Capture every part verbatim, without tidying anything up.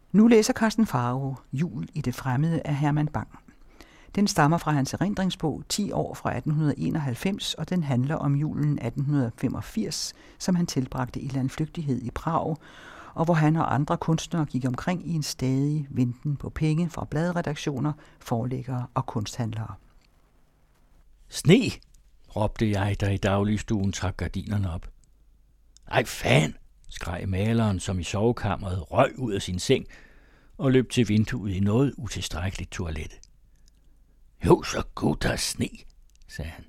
Nu læser Karsten Pharao Jul i det fremmede af Herman Bang. Den stammer fra hans erindringsbog ti år fra atten enoghalvfems, og den handler om julen atten femogfirs, som han tilbragte i landflygtighed i Prag, og hvor han og andre kunstnere gik omkring i en stadig venten på penge fra bladredaktioner, forlæggere og kunsthandlere. Sne, råbte jeg, da i dagligstuen trak gardinerne op. Ej, fan, skreg maleren, som i sovekammeret røg ud af sin seng og løb til vinduet i noget utilstrækkeligt toilet. Jo, så god der er sne, sagde han.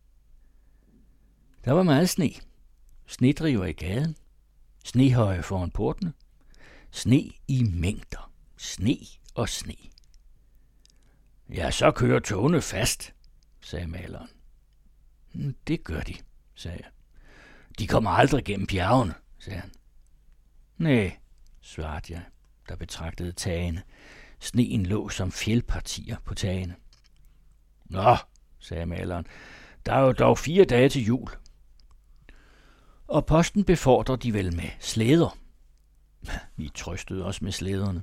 Der var meget sne. Snedriver i gaden. Snehøje foran portene. Sne i mængder. Sne og sne. Ja, så kører togene fast, sagde maleren. Det gør de, sagde jeg. De kommer aldrig gennem bjergene, sagde han. Næh, svarede jeg, der betragtede tagene. Sneen lå som fjeldpartier på tagene. Nå, sagde maleren, der er jo dog fire dage til jul. Og posten befordrer de vel med slæder. Vi trøstede os med slæderne.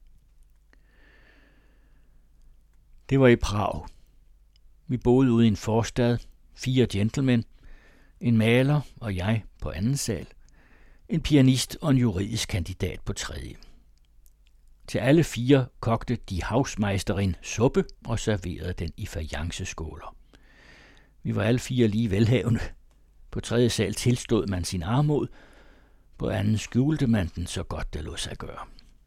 Det var i Prag. Vi boede ude i en forstad, fire gentlemen, en maler og jeg på anden sal, en pianist og en juridisk kandidat på tredje. Til alle fire kogte de hausmeisterin suppe og serverede den i fajanceskåler. Vi var alle fire lige velhavende. På tredje sal tilstod man sin armod, på anden skjulte man den så godt det lod sig gøre.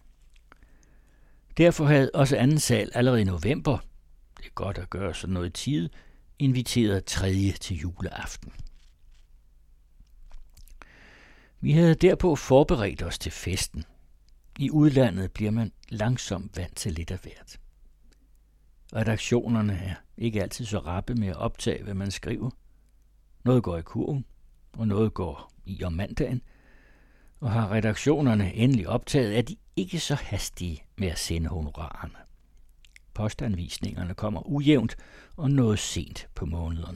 Derfor havde også anden sal allerede i november, det er godt at gøre sådan noget i tide, inviteret tredje til juleaften. Vi havde derpå forberedt os til festen. I udlandet bliver man langsomt vant til lidt af hvert. Redaktionerne er ikke altid så rappe med at optage, hvad man skriver. Noget går i kurven, og noget går i om mandagen. Og har redaktionerne endelig optaget, er de ikke så hastige med at sende honorarerne. Postanvisningerne kommer ujævnt og noget sent på månederne.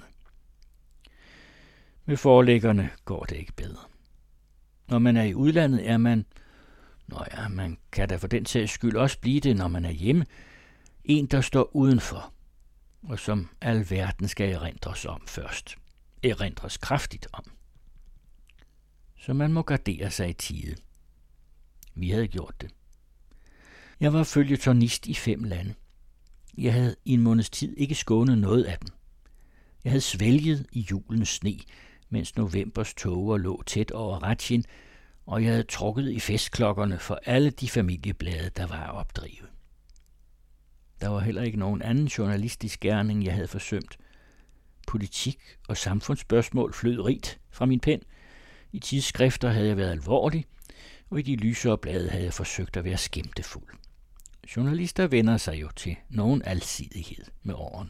Med forlæggerne går det ikke bedre. Når man er i udlandet, er man, nå ja, man kan da for den sags skyld også blive det, når man er hjemme, en, der står udenfor, og som alverden skal erindres om først. Erindres kraftigt om. Så man må gardere sig i tide. Vi havde gjort det. Jeg var føljetonist i fem lande. Jeg havde i en måneds tid ikke skånet noget af dem. Jeg havde svælget i julens sne, mens novembers tåger lå tæt over Ratchin, og jeg havde trukket i festklokkerne for alle de familieblade, der var at opdrive. Der var heller ikke nogen anden journalistisk gerning, jeg havde forsømt. Politik og samfundsspørgsmål flød rigt fra min pen. I tidsskrifter havde jeg været alvorlig, og i de lysere blade havde jeg forsøgt at være skæmtefuld. Journalister vender sig jo til nogen alsidighed med årene.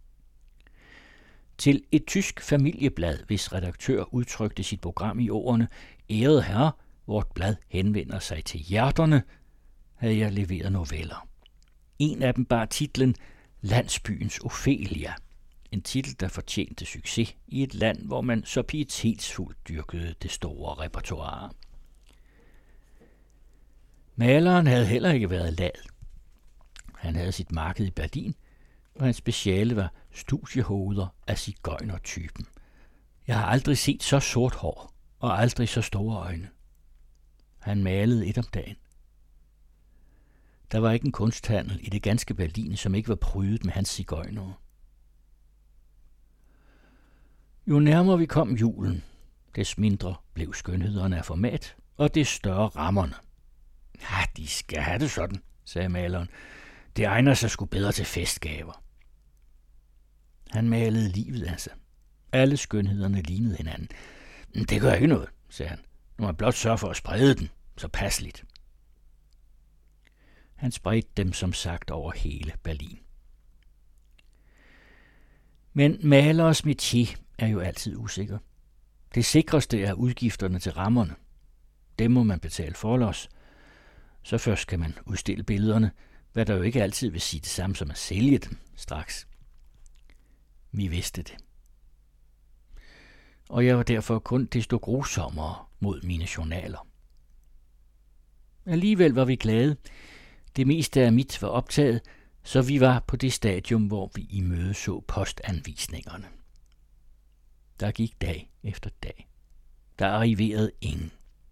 Til et tysk familieblad, hvis redaktør udtrykte sit program i ordene "Ærede herre, vort blad henvender sig til hjerterne", havde jeg leveret noveller. En af dem bar titlen Landsbyens Ophelia. En titel, der fortjente succes i et land, hvor man så pietetsfuldt dyrkede det store repertoire. Maleren havde heller ikke været lad. Han havde sit marked i Berlin, og hans speciale var studiehoveder af sigøjnertypen. Jeg har aldrig set så sort hår, og aldrig så store øjne. Han malede et om dagen. Der var ikke en kunsthandel i det ganske Berlin, som ikke var prydet med hans sigøjnere. Jo nærmere vi kom julen, des mindre blev skønhederne af format, og des større rammerne. Ja, de skal have det sådan, sagde maleren. Det egner sig sgu bedre til festgaver. Han malede livet af sig. Alle skønhederne lignede hinanden. Det gør ikke noget, sagde han. Nu må man blot sørge for at sprede den, så passeligt. Han spredte dem som sagt over hele Berlin. Men maleres métier er jo altid usikker. Det sikreste er udgifterne til rammerne. Dem må man betale forlods. Så først kan man udstille billederne, hvad der jo ikke altid vil sige det samme som at sælge dem straks. Vi vidste det. Og jeg var derfor kun desto grusommere mod mine journaler. Alligevel var vi glade. Det meste af mit var optaget, så vi var på det stadium, hvor vi imødeså postanvisningerne. Der gik dag efter dag. Der arriverede ingen.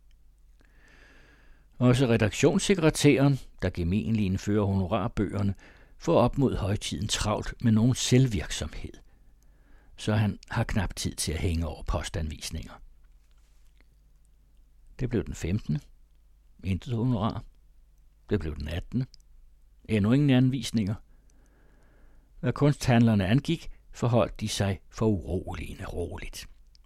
Også redaktionssekretæren, der gementlig indfører honorarbøgerne, får op mod højtiden travlt med nogen selvvirksomhed, så han har knap tid til at hænge over postanvisninger. Det blev den femtende Intet honorar. Det blev den attende Endnu ingen anvisninger. Hvad kunsthandlerne angik, forholdt de sig for uroligende roligt.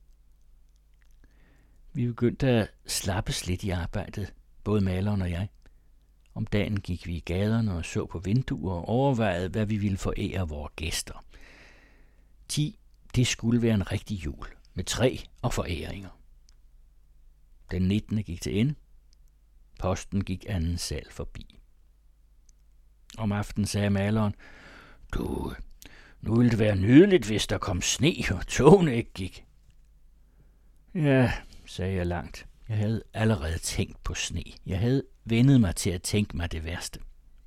Vi begyndte at slappes lidt i arbejdet, både maleren og jeg. Om dagen gik vi i gaderne og så på vinduer og overvejede, hvad vi ville forære vores gæster. ti Det skulle være en rigtig jul med træ og foræringer. Den nittende gik til ende. Posten gik anden sal forbi. Om aftenen sagde maleren, du, nu ville det være nydeligt, hvis der kom sne, og togene ikke gik. Ja, sagde jeg langt. Jeg havde allerede tænkt på sne. Jeg havde vendet mig til at tænke mig det værste.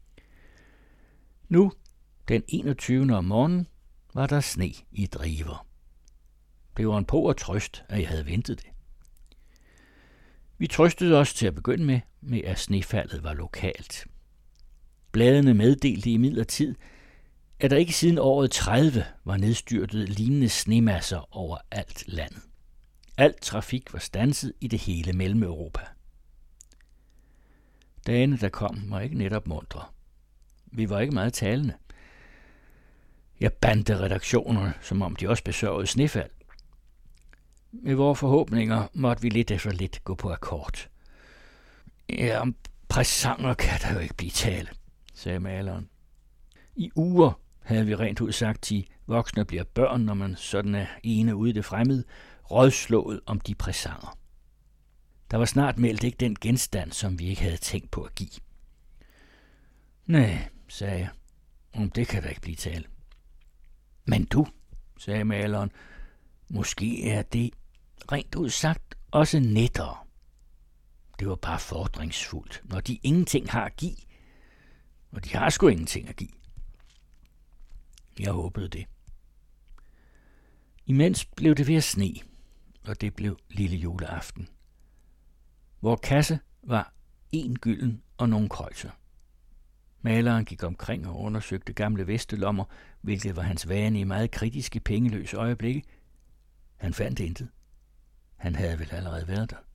Nu, den enogtyvende om morgenen, var der sne i driver. Det var en på og trøst, at jeg havde ventet det. Vi trøstede os til at begynde med, med at snefaldet var lokalt. Bladene meddelte imidlertid, at der ikke siden året tredive var nedstyrtet lignende snemasser over alt landet. Al trafik var standset i det hele Mellem-Europa. Dagene, der kom, var ikke netop muntre. Vi var ikke meget talende. Jeg bandte redaktionerne, som om de også besørgede snefald. Med vores forhåbninger måtte vi lidt efter lidt gå på akkord. Ja, om præsanger kan der jo ikke blive tale, sagde maleren. I uger havde vi rent ud sagt, de voksne bliver børn, når man sådan er ene ude i det fremmede, rådslået om de præsanger. Der var snart meldt ikke den genstand, som vi ikke havde tænkt på at give. Nej, sagde jeg, om det kan der ikke blive tale. Men du, sagde maleren, måske er det rent ud sagt også nettere. Det var bare fordringsfuldt, når de ingenting har at give, og de har sgu ingenting at give. Jeg håbede det. Imens blev det ved at sne, og det blev lille juleaften. Vor kasse var en gylden og nogle krøjser. Maleren gik omkring og undersøgte gamle vestelommer, hvilket var hans vane i meget kritiske pengeløse øjeblikke. Han fandt intet. Han havde vel allerede været der.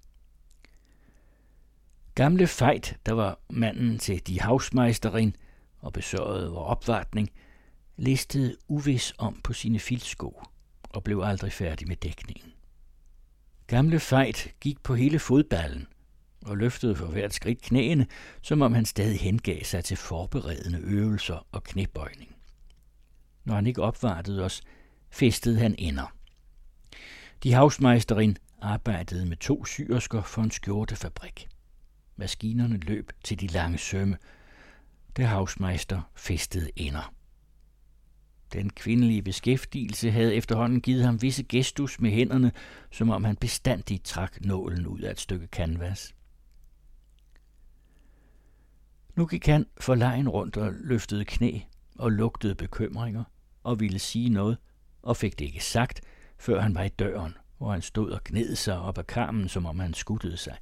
Gamle Fejt, der var manden til de Hausmeisterin og besørgede vor opvartning, listede uvis om på sine filtsko og blev aldrig færdig med dækningen. Gamle Fejt gik på hele fodballen og løftede for hvert skridt knæene, som om han stadig hengav sig til forberedende øvelser og knæbøjning. Når han ikke opvartede os, festede han ender. De Hausmeisterin arbejdede med to syersker for en skjortefabrik. Maskinerne løb til de lange sømme. Det Hausmeister festede ender. Den kvindelige beskæftigelse havde efterhånden givet ham visse gestus med hænderne, som om han bestandigt trak nålen ud af et stykke canvas. Nu gik han forlegen rundt og løftede knæ og lugtede bekymringer og ville sige noget, og fik det ikke sagt, før han var i døren, hvor han stod og gned sig op ad karmen, som om han skuttede sig.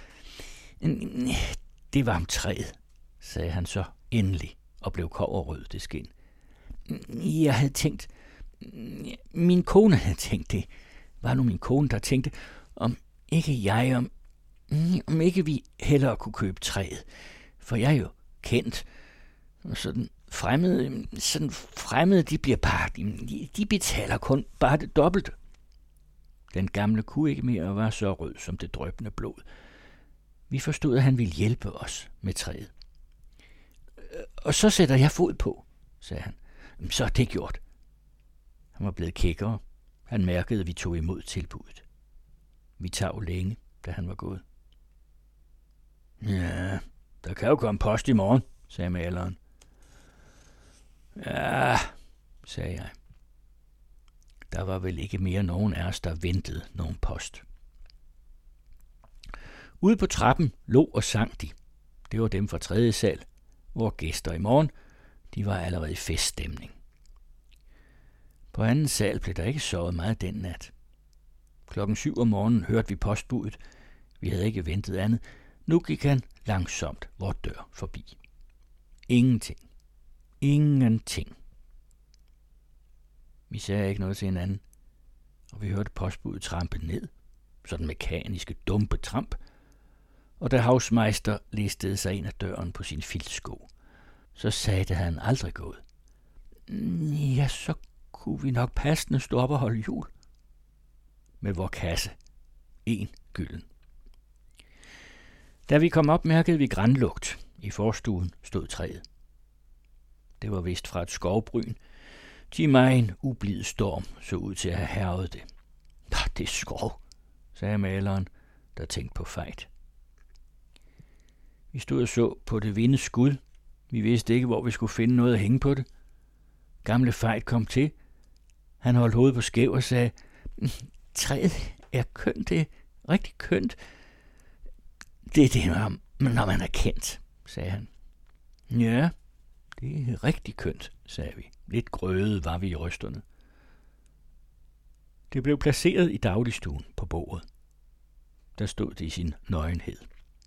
Det var om træet, sagde han så endelig og blev kobberrød det skin. Jeg havde tænkt, min kone havde tænkt det, var nu min kone, der tænkte, om ikke jeg, om, om ikke vi hellere kunne købe træet, for jeg er jo kendt, og sådan fremmede, sådan fremmede, de bliver bare, de, de betaler kun bare det dobbelte. Den gamle kunne ikke mere og var så rød som det dryppende blod. Vi forstod, at han ville hjælpe os med træet. Og så sætter jeg fod på, sagde han. Så er det gjort. Han var blevet kækkere. Han mærkede, at vi tog imod tilbuddet. Vi tav længe, da han var gået. Ja, der kan jo komme post i morgen, sagde maleren. Ja, sagde jeg. Der var vel ikke mere nogen af os, der ventede nogen post. Ude på trappen lå og sang de. Det var dem fra tredje sal, hvor gæster i morgen, de var allerede i feststemning. På anden sal blev der ikke sovet meget den nat. Klokken syv om morgenen hørte vi postbudet. Vi havde ikke ventet andet. Nu gik han langsomt vor dør forbi. Ingenting. Ingenting. Vi sagde ikke noget til hinanden, og vi hørte postbudet trampe ned, sådan mekaniske, dumpe tramp, og da Hausmeister listede sig ind ad døren på sin filtsko, så sagde han aldrig gået. Ja, så kunne vi nok passende stå op og holde jul. Med vor kasse. En gylden. Da vi kom op, mærkede vi grænlugt. I forstuen stod træet. Det var vist fra et skovbryn. De mig en ublid storm så ud til at have hærget det. Nå, det er skov, sagde maleren, der tænkte på fejt. Vi stod og så på det vinde skud. Vi vidste ikke, hvor vi skulle finde noget at hænge på det. Gamle Fejt kom til. Han holdt hovedet på skæv og sagde, træet er kønt, det er rigtig kønt. Det er det, når man er kendt, sagde han. Ja, det er rigtig kønt, sagde vi. Lidt grøde var vi i rysterne. Det blev placeret i dagligstuen på bordet. Der stod det i sin nøgenhed.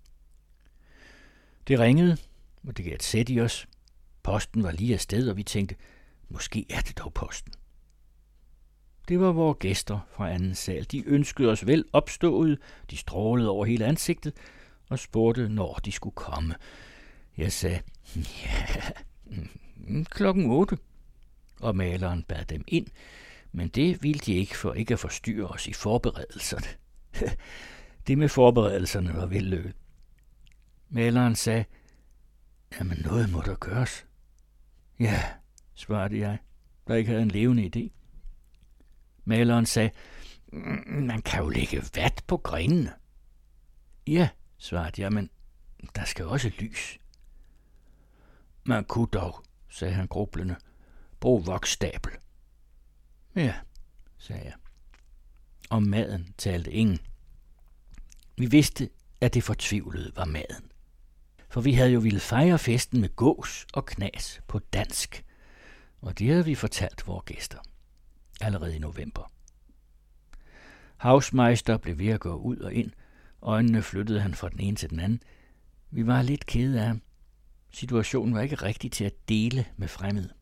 Det ringede, og det gav et sæt i os. Posten var lige afsted, og vi tænkte, måske er det dog posten. Det var vores gæster fra anden sal. De ønskede os vel opstået, de strålede over hele ansigtet og spurgte, når de skulle komme. Jeg sagde, ja, klokken otte. Og maleren bad dem ind, men det ville de ikke for ikke at forstyrre os i forberedelserne. Det med forberedelserne var vellykket. Maleren sagde, jamen noget må der gøres. Ja, svarede jeg, der ikke havde en levende idé. Maleren sagde, man kan jo lægge vat på grenene. Ja, svarede jeg, men der skal også lys. Man kunne dog, sagde han grublende, bruge voksstabel. Ja, sagde jeg. Om maden talte ingen. Vi vidste, at det fortvivlede var maden. For vi havde jo ville fejre festen med gås og knas på dansk, og det havde vi fortalt vores gæster allerede i november. Hausmeister blev ved at gå ud og ind. Øjnene flyttede han fra den ene til den anden. Vi var lidt kede af ham. Situationen var ikke rigtig til at dele med fremmede.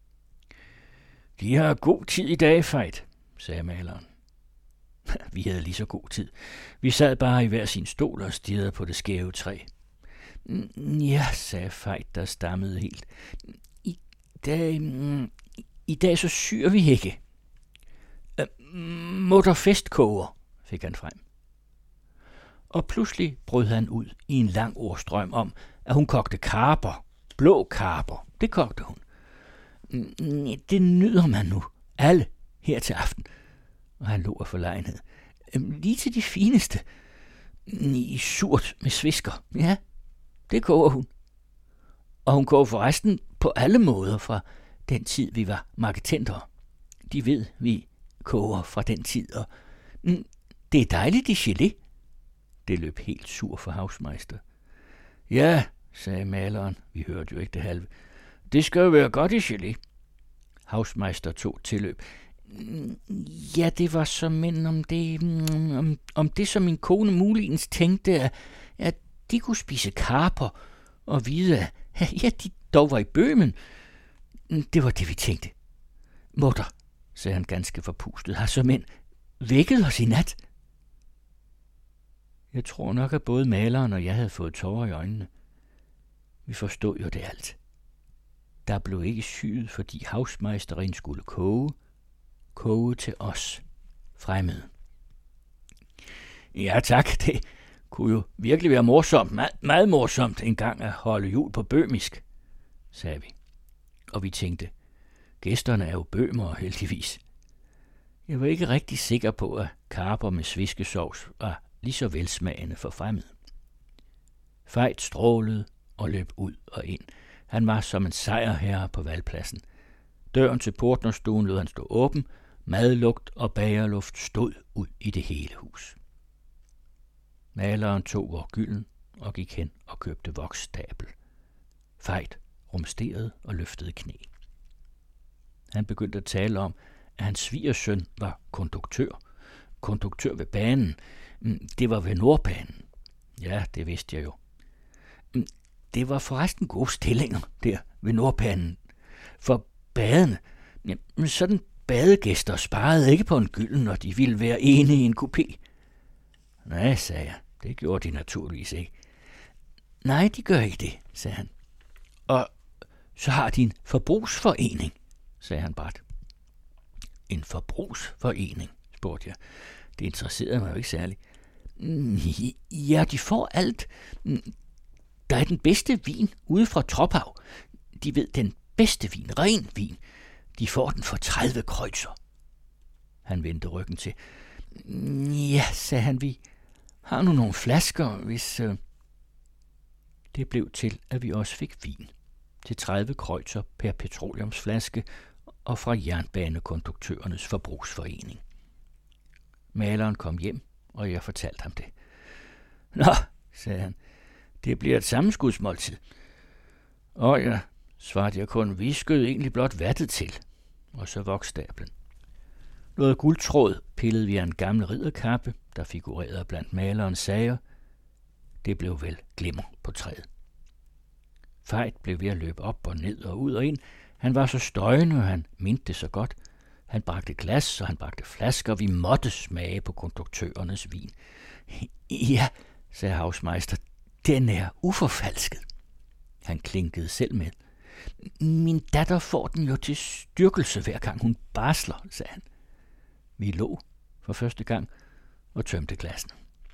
De har god tid i dag, Fejt, sagde maleren. Vi havde lige så god tid. Vi sad bare i hver sin stol og stirrede på det skæve træ. Ja, sagde Fejt, der stammede helt. I dag, i dag så syr vi ikke. Mutter festkoger, fik han frem. Og pludselig brød han ud i en lang ordstrøm om, at hun kogte karper, blå karper. Det kogte hun. Det nyder man nu, alle, her til aften. Og han lå af forlegenhed. Lige til de fineste. I surt med svisker. Ja, det koger hun. Og hun koger forresten på alle måder fra den tid, vi var marketentere. De ved, vi koger fra den tid, og det er dejligt i gelé. Det løb helt sur for Hausmeister. Ja, sagde maleren. Vi hørte jo ikke det halve. Det skal jo være godt i gelé. Hausmeister tog tilløb. Ja, det var som en om det, om, om det, som min kone muligens tænkte, at, at de kunne spise karper og vide, at ja, de dog var i Bøhmen. Det var det, vi tænkte. Mutter, sagde han ganske forpustet, har som en vækket os i nat. Jeg tror nok, at både maleren og jeg havde fået tårer i øjnene. Vi forstod jo det alt. Der blev ikke syet, fordi Hausmeisterin skulle koge. Koge til os, fremmede. Ja tak, det kunne jo virkelig være morsomt, meget, meget morsomt, en gang at holde jul på bøhmisk, sagde vi. Og vi tænkte, gæsterne er jo bøhmer heldigvis. Jeg var ikke rigtig sikker på, at karper med sviskesovs var lige så velsmagende for fremmede. Fejt strålede og løb ud og ind. Han var som en sejrherre på valgpladsen. Døren til portnerstuen lod han stå åben. Madlugt og bagerluft stod ud i det hele hus. Maleren tog vor gylden og gik hen og købte voksstabel. Fejt rumsterede og løftede knæ. Han begyndte at tale om, at hans svigersøn var konduktør. Konduktør ved banen. Det var ved Nordbanen. Ja, det vidste jeg jo. Det var forresten gode stillinger der ved Nordbanen. For badene, sådan badegæster sparede ikke på en gylden, når de ville være ene i en kupé. Nej, sagde jeg. Det gjorde de naturligvis ikke. Nej, de gør ikke det, sagde han. Og så har de en forbrugsforening, sagde han brat. En forbrugsforening, spurgte jeg. Det interesserede mig jo ikke særligt. Ja, de får alt. Der er den bedste vin ude fra Trophav. De ved den bedste vin, ren vin. De får den for tredive kreuzer. Han vendte ryggen til. Ja, sagde han, vi har nu nogle flasker, hvis... Øh... Det blev til, at vi også fik vin. Til tredive kreuzer per petroleumsflaske og fra jernbanekonduktørernes forbrugsforening. Maleren kom hjem, og jeg fortalte ham det. Nå, sagde han, det bliver et sammenskudsmåltid. Og ja, svarede jeg kun, vi skød egentlig blot vattet til. Og så voksstablen. Noget guldtråd pillede vi af en gammel ridderkappe, der figurerede blandt malerens sager. Det blev vel glimmer på træet. Fejt blev ved at løbe op og ned og ud og ind. Han var så støjende, og han mente det så godt. Han bragte glas, og han bragte flasker. Vi måtte smage på konduktørernes vin. Ja, sagde Hausmeister, den er uforfalsket. Han klinkede selv med. Min datter får den jo til styrkelse, hver gang hun barsler, sagde han. Vi lå for første gang og tømte glassen.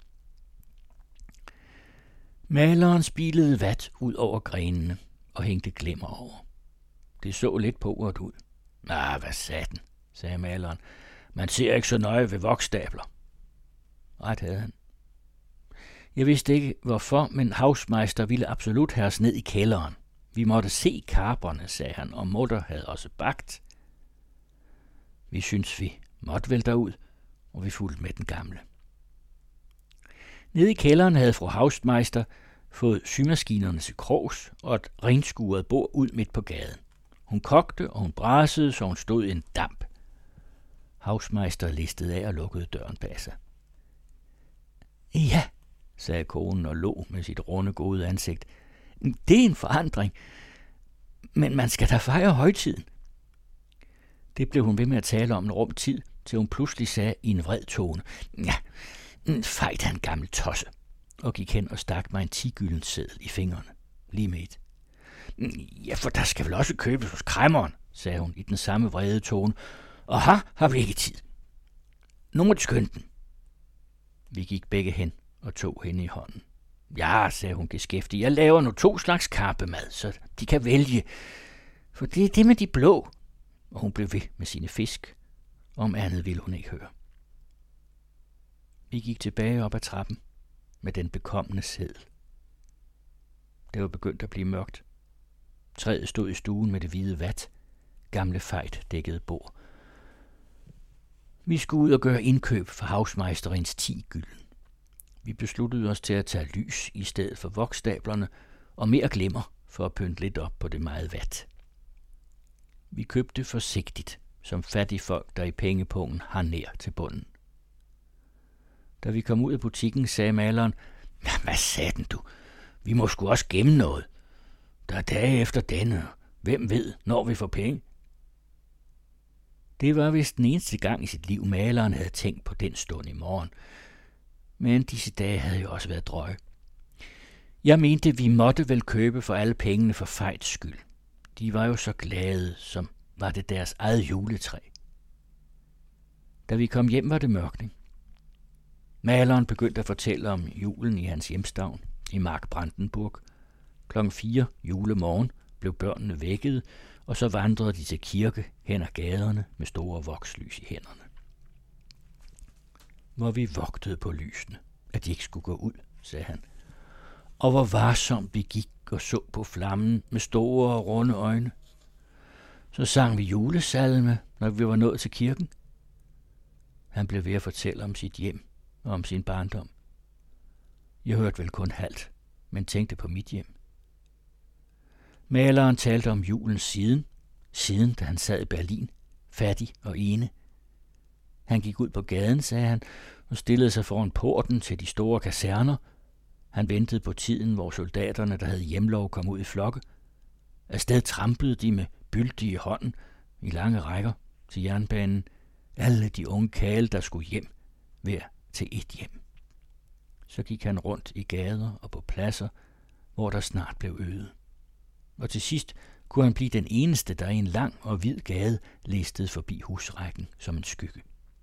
Maleren spilede vat ud over grenene og hængte glimmer over. Det så lidt påret ud. Ah, hvad satan, sagde maleren. Man ser ikke så nøje ved voksstabler. Ret havde han. Jeg vidste ikke hvorfor, men Hausmeister ville absolut have os ned i kælderen. Vi måtte se karperne, sagde han, og mutter havde også bagt. Vi syntes, vi måtte vel derud, og vi fulgte med den gamle. Nede i kælderen havde fru Hausmeister fået symaskinerne til krogs og et renskuret bord ud midt på gaden. Hun kogte, og hun brasede, så hun stod i en damp. Hausmeister listede af og lukkede døren bag sig. Ja, sagde konen og lå med sit runde gode ansigt. Det er en forandring, men man skal da fejre højtiden. Det blev hun ved med at tale om en rum tid, til hun pludselig sagde i en vred tone. Ja, fejt han gammel tosse, og gik hen og stak mig en ti-gyldent seddel i fingrene, lige midt. Ja, for der skal vel også købes hos kræmmeren, sagde hun i den samme vrede tone, og her har vi ikke tid. Nu må du skynde den. Vi gik begge hen og tog hende i hånden. Ja, sagde hun geskæftig, jeg laver nu to slags karpemad, så de kan vælge, for det er det med de blå. Og hun blev ved med sine fisk. Om andet ville hun ikke høre. Vi gik tilbage op ad trappen med den bekommende seddel. Det var begyndt at blive mørkt. Træet stod i stuen med det hvide vat. Gamle Fejt dækkede bord. Vi skulle ud og gøre indkøb for Hausmeisterens ti gylden. Vi besluttede os til at tage lys i stedet for vokstablerne og mere glimmer for at pynte lidt op på det meget vat. Vi købte forsigtigt, som fattige folk, der i pengepungen har nær til bunden. Da vi kom ud af butikken, sagde maleren, hvad sagde den du? Vi må sgu også gemme noget. Der er dage efter denne, hvem ved, når vi får penge? Det var vist den eneste gang i sit liv, maleren havde tænkt på den stund i morgen. Men disse dage havde jo også været drøje. Jeg mente, vi måtte vel købe for alle pengene for Fejts skyld. De var jo så glade, som var det deres eget juletræ. Da vi kom hjem, var det mørkning. Maleren begyndte at fortælle om julen i hans hjemstavn, i Mark Brandenburg. Klokken fire julemorgen blev børnene vækket, og så vandrede de til kirke hen ad gaderne med store vokslys i hænderne. Hvor vi vogtede på lysene, at de ikke skulle gå ud, sagde han. Og hvor varsomt vi gik og så på flammen med store og runde øjne. Så sang vi julesalme, når vi var nået til kirken. Han blev ved at fortælle om sit hjem og om sin barndom. Jeg hørte vel kun halvt, men tænkte på mit hjem. Maleren talte om julen siden, siden da han sad i Berlin, fattig og ene. Han gik ud på gaden, sagde han, og stillede sig foran porten til de store kaserner. Han ventede på tiden, hvor soldaterne, der havde hjemlov, kom ud i flokke. Afsted trampede de med bylde i hånden, i lange rækker, til jernbanen. Alle de unge kale, der skulle hjem, hver til et hjem. Så gik han rundt i gader og på pladser, hvor der snart blev øde. Og til sidst kunne han blive den eneste, der i en lang og hvid gade listede forbi husrækken som en skygge.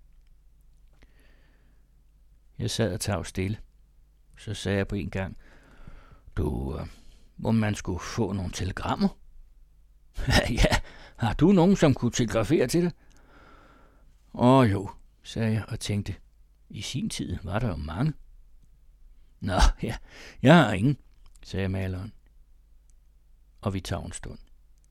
Jeg sad og tav stille. Så sagde jeg på en gang, du, øh, om man skulle få nogle telegrammer? Ja, har du nogen, som kunne telegrafere til det? Åh jo, sagde jeg og tænkte, i sin tid var der jo mange. Nå, ja, jeg har ingen, sagde maleren. Og vi tager en stund.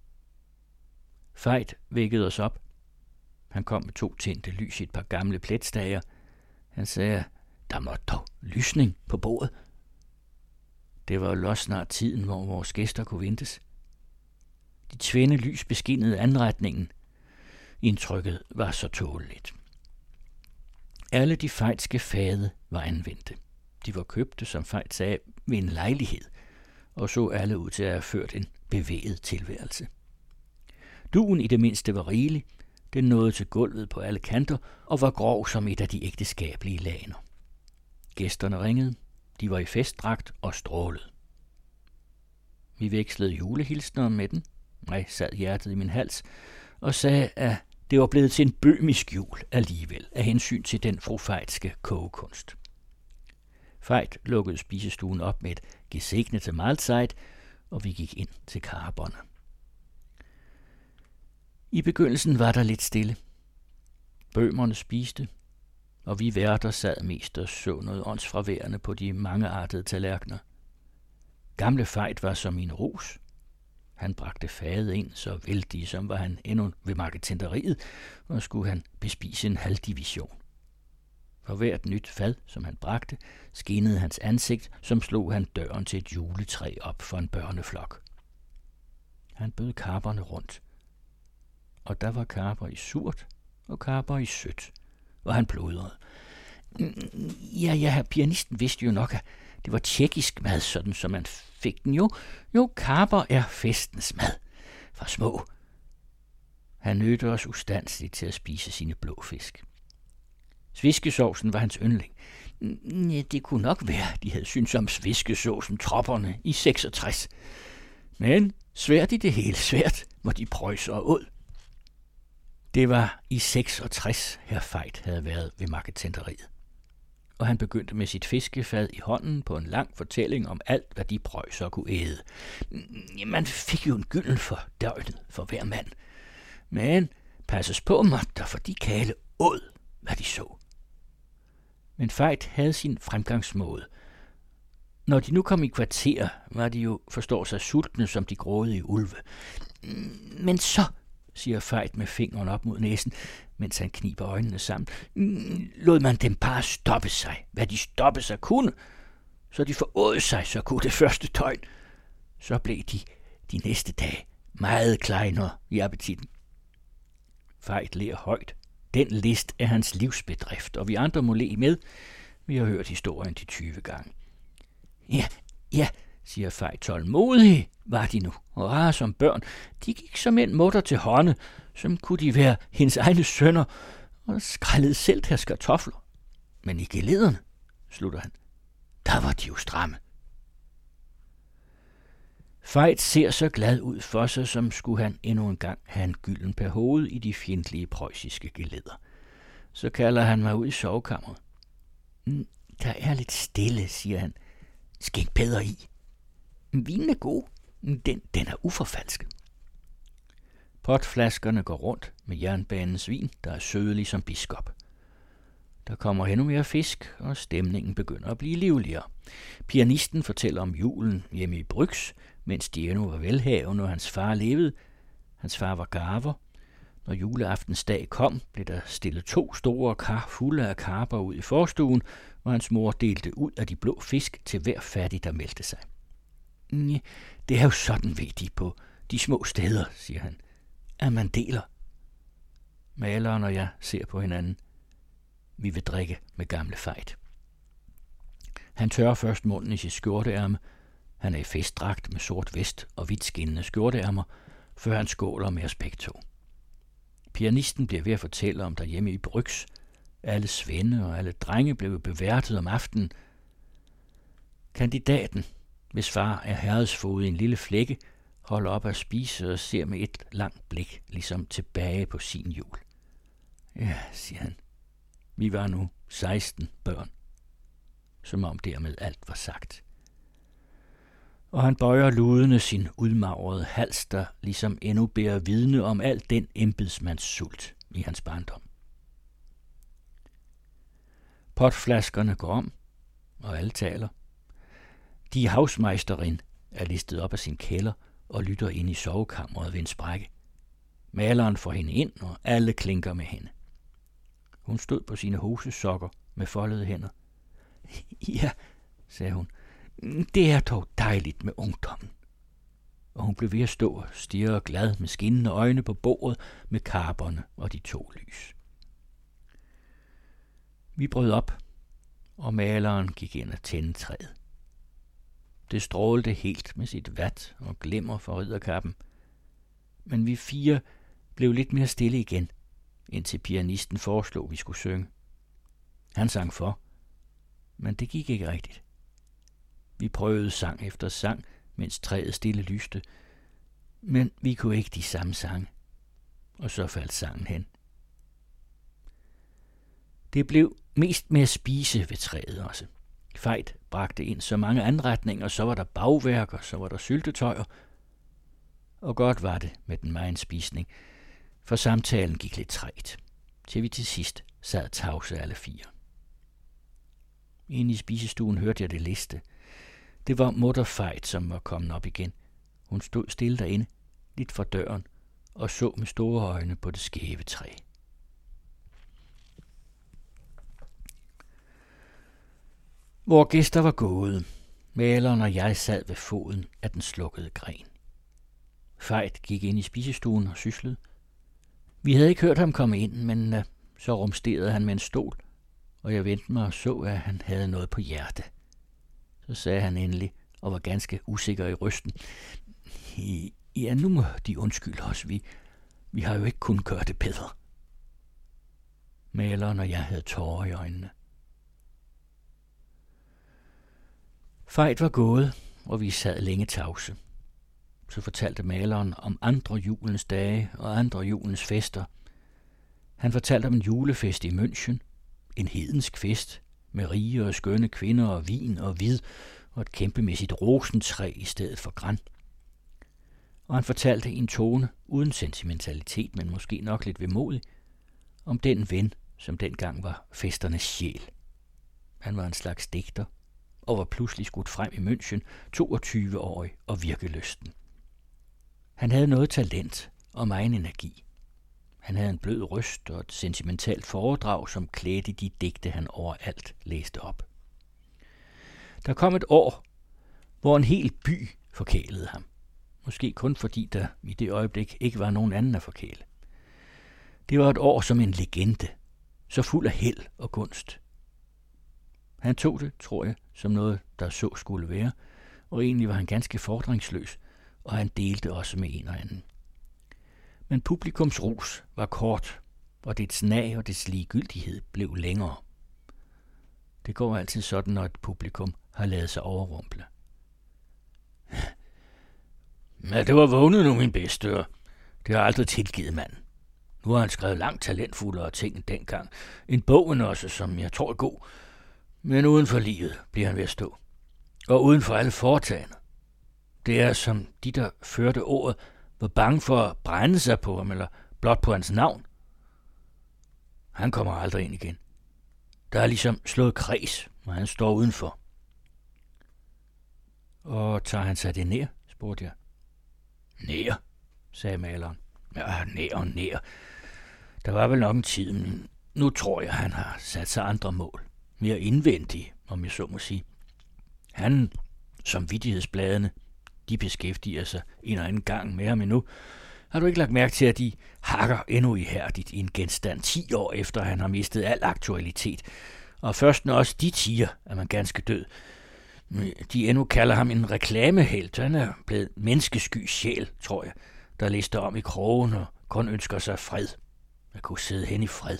Fejt vækkede os op. Han kom med to tændte lys i et par gamle pletstager. Han sagde, der måtte dog lysning på bordet. Det var jo også snart tiden, hvor vores gæster kunne ventes. De tvinde lys beskinnede anretningen. Indtrykket var så tåleligt. Alle de fejtske fade var anvendte. De var købte, som Fejt sagde, ved en lejlighed, og så alle ud til at have ført en bevæget tilværelse. Duen i det mindste var rigelig. Den nåede til gulvet på alle kanter og var grov som et af de ægteskabelige laner. Gæsterne ringede. De var i festdragt og strålede. Vi vekslede julehilsner med den. Jeg sad hjertet i min hals og sagde, at det var blevet til en bøhmisk jul alligevel, af hensyn til den fru Fejtske kogekunst. Fejt lukkede spisestuen op med et gesegnete Mahlzeit, og vi gik ind til karberne. I begyndelsen var der lidt stille. Bøhmerne spiste, og vi værter sad mest og så noget åndsfraværende på de mangeartede tallerkener. Gamle Fejt var som en rus. Han bragte fadet ind, så vældig som var han endnu ved marketenteriet, og skulle han bespise en halv division. For hvert nyt fad, som han bragte, skinnede hans ansigt, som slog han døren til et juletræ op for en børneflok. Han bød karperne rundt, og der var karper i surt og karper i sødt, og han pludrede. Ja, ja, pianisten vidste jo nok, at det var tjekkisk mad, sådan som man fik den jo. Jo, karper er festens mad. For små. Han nødte os ustandsligt til at spise sine blå fisk. Sviskesovsen var hans yndling. Ja, det kunne nok være, de havde syntes om sviskesovsen tropperne i seksogtres. Men svært i det hele, svært, hvor de prøjser og åd. Det var i seksogtres, herr Fejt havde været ved marketenteriet. Og han begyndte med sit fiskefad i hånden på en lang fortælling om alt, hvad de prøjser kunne æde. Man fik jo en gylden for døgnet for hver mand. Men passes på mig, der for de kale åd, hvad de så. Men Fejt havde sin fremgangsmåde. Når de nu kom i kvarter, var de jo, forstår sig, sultne som de grådige ulve. Men så, siger Fejt med fingeren op mod næsen, mens han kniber øjnene sammen, lod man dem bare stoppe sig, hvad de stoppe sig kunne, så de foråd sig, så kunne det første døgn. Så blev de de næste dage meget kleinere i appetitten. Fejt ler højt. Den list er hans livsbedrift, og vi andre må le med. Vi har hørt historien de tyve gange. Ja, ja, siger Fejt tålmodige, var de nu, og rare som børn. De gik som en mutter til hånde, som kunne de være hendes egne sønner, og skrællede selv deres kartofler. Men i gelederne, slutter han, der var de jo stramme. Fejt ser så glad ud for sig, som skulle han endnu en gang have en gylden per hoved i de fjendtlige preussiske geleder. Så kalder han mig ud i sovekammeret. Der er lidt stille, siger han. Skænk bedre i. Vinen er god. Den, den er uforfalsket. Potflaskerne går rundt med jernbanens vin, der er sødelig som biskop. Der kommer endnu mere fisk, og stemningen begynder at blive livligere. Pianisten fortæller om julen hjemme i Bryx, mens de endnu var velhavende, og hans far levede. Hans far var garver. Når juleaftens dag kom, blev der stillet to store kar fulde af karper ud i forstuen, og hans mor delte ud af de blå fisk til hver fattig, der meldte sig. Det er jo sådan, ved de, på de små steder, siger han, at man deler. Maleren og jeg ser på hinanden. Vi vil drikke med gamle Fejt. Han tørrer først munden i sit skjorteærme. Han er i festdragt med sort vest og hvidt skinnende skjorteærmer, før han skåler med os begge to. Pianisten bliver ved at fortælle om derhjemme i Brygs. Alle svende og alle drenge blev beværtet om aftenen. Kandidaten, hvis far er herredsfoged i en lille flække, holder op at spise og ser med et langt blik, ligesom tilbage på sin jul. Ja, siger han. Vi var nu seksten børn. Som om dermed alt var sagt. Og han bøjer ludende sin udmagrede hals, der ligesom endnu bærer vidne om al den embedsmands sult i hans barndom. Potflaskerne går om, og alle taler. De havsmeisterin er listet op af sin kælder og lytter ind i sovekammeret ved en sprække. Maleren får hende ind, og alle klinker med hende. Hun stod på sine hosesokker med foldede hænder. Ja, sagde hun, det er dog dejligt med ungdommen. Og hun blev ved at stå og stirre glad med skinnende øjne på bordet med karperne og de to lys. Vi brød op, og maleren gik ind og tændte træet. Det strålte helt med sit vat og glimmer for ridderkappen. Men vi fire blev lidt mere stille igen, indtil pianisten foreslog, at vi skulle synge. Han sang for, men det gik ikke rigtigt. Vi prøvede sang efter sang, mens træet stille lyste, men vi kunne ikke de samme sange, og så faldt sangen hen. Det blev mest med at spise ved træet også. Fejt bragte ind så mange anretninger, så var der bagværk, og så var der syltetøjer. Og godt var det med den megen spisning, for samtalen gik lidt trægt, til vi til sidst sad tavse alle fire. Inde i spisestuen hørte jeg det liste. Det var mutter Fejt, som var kommet op igen. Hun stod stille derinde, lidt fra døren, og så med store øjne på det skæve træ. Vore gæster var gået. Maleren og jeg sad ved foden af den slukkede gren. Fejt gik ind i spisestuen og syslede. Vi havde ikke hørt ham komme ind, men uh, så rumsterede han med en stol, og jeg vendte mig og så, at han havde noget på hjerte. Så sagde han endelig, og var ganske usikker i røsten. Ja, nu må de undskylde os. Vi, vi har jo ikke kunnet gøre det bedre. Maleren og jeg havde tårer i øjnene. Fejt var gået, og vi sad længe tavse. Så fortalte maleren om andre julens dage og andre julens fester. Han fortalte om en julefest i München, en hedensk fest med rige og skønne kvinder og vin og hvid og et kæmpemæssigt rosentræ i stedet for gran. Og han fortalte i en tone uden sentimentalitet, men måske nok lidt vemodig, om den ven, som dengang var festernes sjæl. Han var en slags digter og var pludselig skudt frem i München, toogtyve-årig og virkelysten. Han havde noget talent og megen energi. Han havde en blød røst og et sentimentalt foredrag, som klædte de digte, han overalt læste op. Der kom et år, hvor en hel by forkælede ham. Måske kun fordi der i det øjeblik ikke var nogen anden at forkæle. Det var et år som en legende, så fuld af held og gunst. Han tog det, tror jeg, som noget, der så skulle være, og egentlig var han ganske fordringsløs, og han delte også med en og anden. Men publikums rus var kort, og dets nag og dets ligegyldighed blev længere. Det går altid sådan, når et publikum har ladet sig overrumple. Ja, det var vågnet nu, min bedste, og det har aldrig tilgivet manden. Nu har han skrevet langt talentfuldere ting end dengang. En bogen også, som jeg tror er god. Men uden for livet bliver han ved at stå. Og uden for alle foretagende. Det er som de, der førte ordet, var bange for at brænde sig på ham, eller blot på hans navn. Han kommer aldrig ind igen. Der er ligesom slået kreds, når han står udenfor. Og tager han sig det nær, spurgte jeg. Nær, sagde maleren. Ja, nær og nær. Der var vel nok en tid, men nu tror jeg, han har sat sig andre mål. mere indvendig, om jeg så må sige. Han, som vittighedsbladene, de beskæftiger sig en og anden gang med ham endnu. Har du ikke lagt mærke til, at de hakker endnu ihærdigt i en genstand ti år efter, han har mistet al aktualitet? Og først når også de siger, at man ganske død. De endnu kalder ham en reklamehelt. Han er blevet menneskesky sjæl, tror jeg, der lister om i krogen og kun ønsker sig fred. At kunne sidde hen i fred.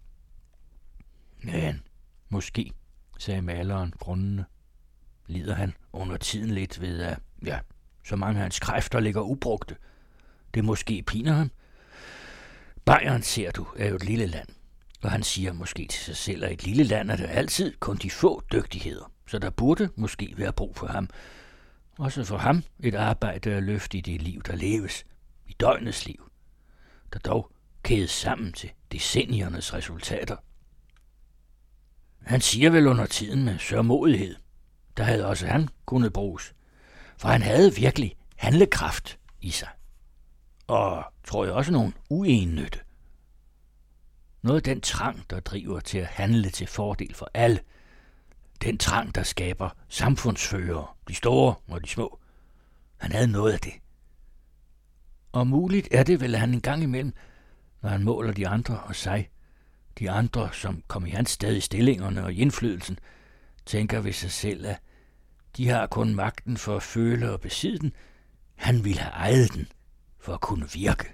Men måske, sagde maleren grundende, lider han under tiden lidt ved, at ja, så mange af hans kræfter ligger ubrugte. Det måske piner ham. Bayern, ser du, er jo et lille land, og han siger måske til sig selv, at et lille land er der altid kun de få dygtigheder, så der burde måske være brug for ham. Også for ham et arbejde at løfte i det liv, der leves, i døgnets liv, der dog kædes sammen til decenniernes resultater. Han siger vel under tiden med sørmodighed, der havde også han kunnet bruges, for han havde virkelig handlekraft i sig. Og tror jeg også nogen uennytte. Noget af den trang, der driver til at handle til fordel for alle. Den trang, der skaber samfundsførere, de store og de små. Han havde noget af det. Og muligt er det vel, at han en gang imellem, når han måler de andre og sig, de andre, som kom i hans sted i stillingerne og i indflydelsen, tænker ved sig selv, at de har kun magten for at føle og besidde den. Han ville have ejet den for at kunne virke.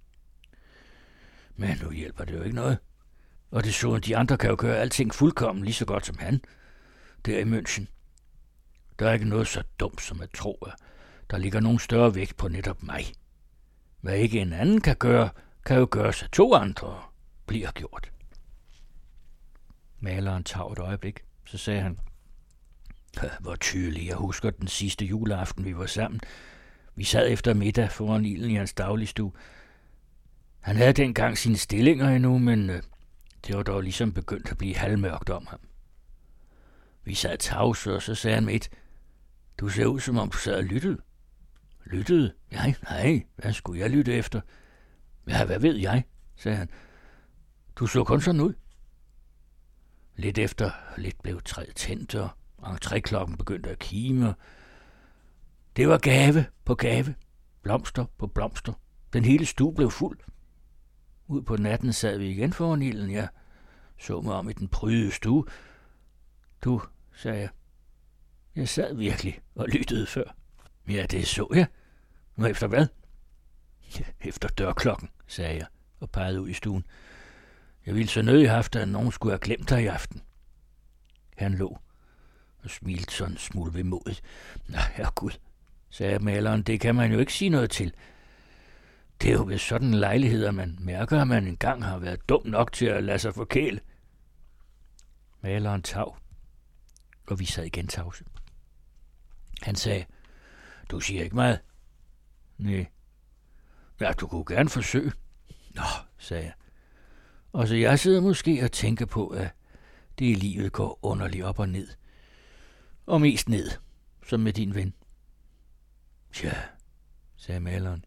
Men nu hjælper det jo ikke noget. Og det så, at de andre kan jo gøre alting fuldkommen lige så godt som han. Der i München. Der er ikke noget så dumt som at tro, at der ligger nogen større vægt på netop mig. Hvad ikke en anden kan gøre, kan jo gøres af to andre bliver gjort. Maleren tog et øjeblik, så sagde han, hvor tydeligt jeg husker den sidste juleaften, vi var sammen. Vi sad efter middag foran ilden i hans dagligstue. Han havde dengang sine stillinger endnu, men øh, det var dog ligesom begyndt at blive halvmørkt om ham. Vi sad tavse, og så sagde han med et, du ser ud, som om du sad og lyttede. Lyttede? Jeg? Nej, hvad skulle jeg lytte efter? Ja, hvad ved jeg, sagde han. Du så kun sådan ud. Lidt efter lidt blev træet tændt, og entréklokken begyndte at kime. Det var gave på gave, blomster på blomster. Den hele stue blev fuld. Ud på natten sad vi igen foran ilden. Jeg så mig om i den prydede stue. Du, sagde jeg. Jeg sad virkelig og lyttede før. Ja, det så jeg. Og efter hvad? Ja, efter dørklokken, sagde jeg og pegede ud i stuen. Jeg ville så nødig have haft, at nogen skulle have glemt dig i aften. Han lå og smilte sådan en smule vemodigt. Nå, herregud, sagde maleren, det kan man jo ikke sige noget til. Det er jo ved sådan en lejlighed, at man mærker, at man engang har været dum nok til at lade sig forkæle. Maleren tav, og vi sad igen tavse. Han sagde, du siger ikke meget. Nej. Ja, du kunne gerne forsøge. Nå, sagde jeg. Og så jeg sidder måske og tænker på, at det i livet går underligt op og ned. Og mest ned, som med din ven. Ja, sagde maleren.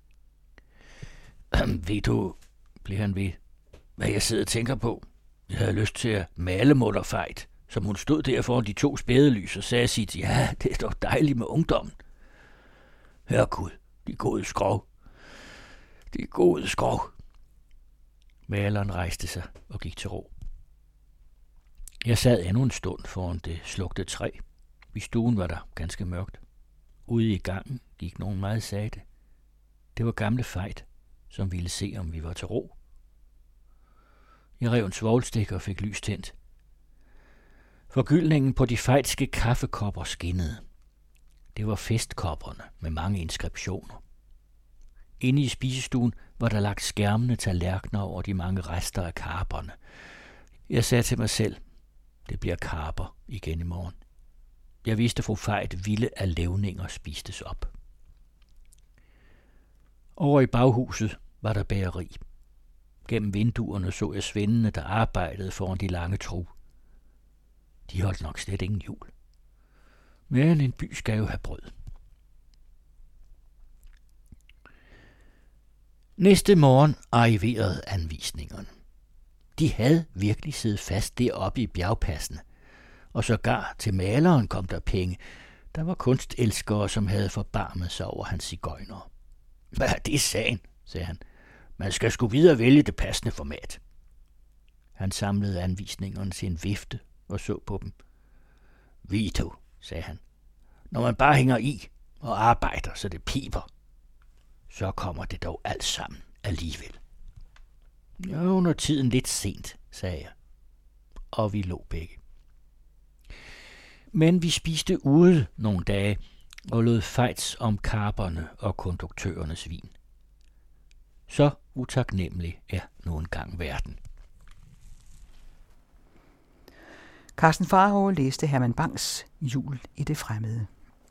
Ved du, blev han ved, hvad jeg sidder og tænker på? Jeg havde lyst til at male Mutter Fejt, som hun stod der foran de to spædelys og sagde sit, ja, det er dog dejligt med ungdommen. Herregud, de gode skrov. De gode skrov. Maleren rejste sig og gik til ro. Jeg sad endnu en stund foran det slugte træ. I stuen var der ganske mørkt. Ude i gangen gik nogen meget sagte. Det var gamle Fejt, som ville se, om vi var til ro. Jeg rev en svovlstik og fik lys tændt. Forgyldningen på de fejtske kaffekopper skinnede. Det var festkopperne med mange inskriptioner. Inde i spisestuen var der lagt skærmende tallerkener over de mange rester af karperne. Jeg sagde til mig selv, det bliver karper igen i morgen. Jeg vidste, at fru Fejt ville af levninger spistes op. Over i baghuset var der bageri. Gennem vinduerne så jeg svendene, der arbejdede foran de lange tro. De holdt nok slet ingen jul. Men en by skal jo have brød. Næste morgen arriverede anvisningerne. De havde virkelig siddet fast deroppe i bjergpassene, og sågar til maleren kom der penge. Der var kunstelskere, som havde forbarmet sig over hans sigøjnere. Hvad er det, sagen, sagde han. Man skal sgu videre vælge det passende format. Han samlede anvisningerne til en vifte og så på dem. Vito, sagde han. Når man bare hænger i og arbejder, så det piber, så kommer det dog alt sammen alligevel. Ja, under tiden lidt sent, sagde jeg. Og vi lå begge. Men vi spiste ude nogle dage og lod fejts om karperne og konduktørernes vin. Så utaknemmelig er nu engang verden. Karsten Pharao læste Herman Bangs Jul i det fremmede.